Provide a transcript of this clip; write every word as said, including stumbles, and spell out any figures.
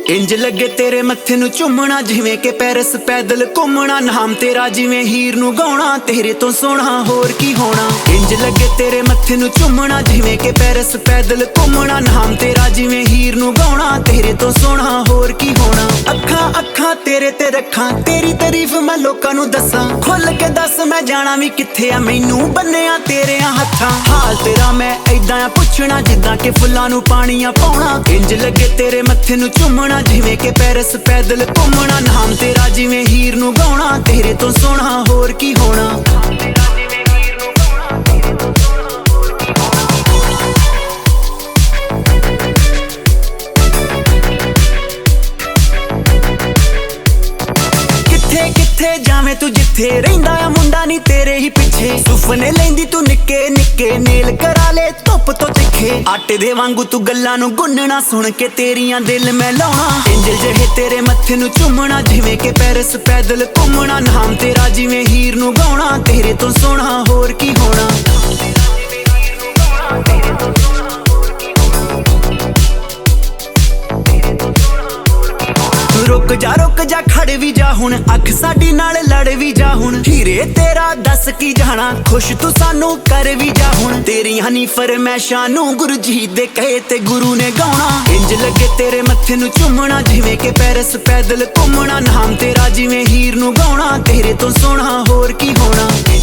इंज लगे तेरे मत्थे नू चुमना जिवें के पैरिस पैदल घूमना। नाम तेरा जिवें हीर नू गाउणा, तेरे तो सोहना होर की होना। इंज लगे तेरे मत्थे नू चुमना जिवें के पैरिस पैदल घूमना। नाम तेरा जिवें हीर नू गाउणा, तेरे तो सोहना होर की होना। अखां अखां तेरे ते रखां, तेरी तारीफ मैं लोकां नू दसां। खुल के दस मैं जाना भी कित्थे आ, मैनू बन्निया तेरे हत्थां। हाल तेरा मैं ऐदां आ पुछना जिद्दां के फुल्लां नू पानियां पाउणा। इंज लगे तेरे मत्थे नू चुमना जिवें के पैरिस पैदल घूमना। नाम तेरा जिवें हीर नू गाउणा, तेरे तो सोहना होर की होना। किथे किथे जावे तू जिथे रहिंदा आ मुंडा नी तेरे ही पिछे। सुफने लैंदी तू निक्के निक्के, नेल करा ले धुप तो तिखे। आटे दे वांगू तू गल्लां नू गुन्नना, सुन के तेरियां दिल मैं लाउणा। इंज जहे तेरे मत्थे नू चुमना जिवें के पैरिस पैदल घूमना। नाम तेरा जिवें हीर नू गाउणा, तेरे तो सोहना होर की होना। रुक जा रुक जा खड़ भी जा हुण, अख साडी नाल लड़ भी जा हुण। हीरे तेरा दस की जाना, खुश तू सानू कर भी जा हुण। तेरियां नी फरमैशां नू गुरु जी दे कहे ते गुरु ने गाउणा। इंज लगे तेरे मत्थे नू चुमना जिवें के पैरिस पैदल घूमना। नाम तेरा जिवें हीर नू गाउणा, तेरे तो सोहना होर की होना।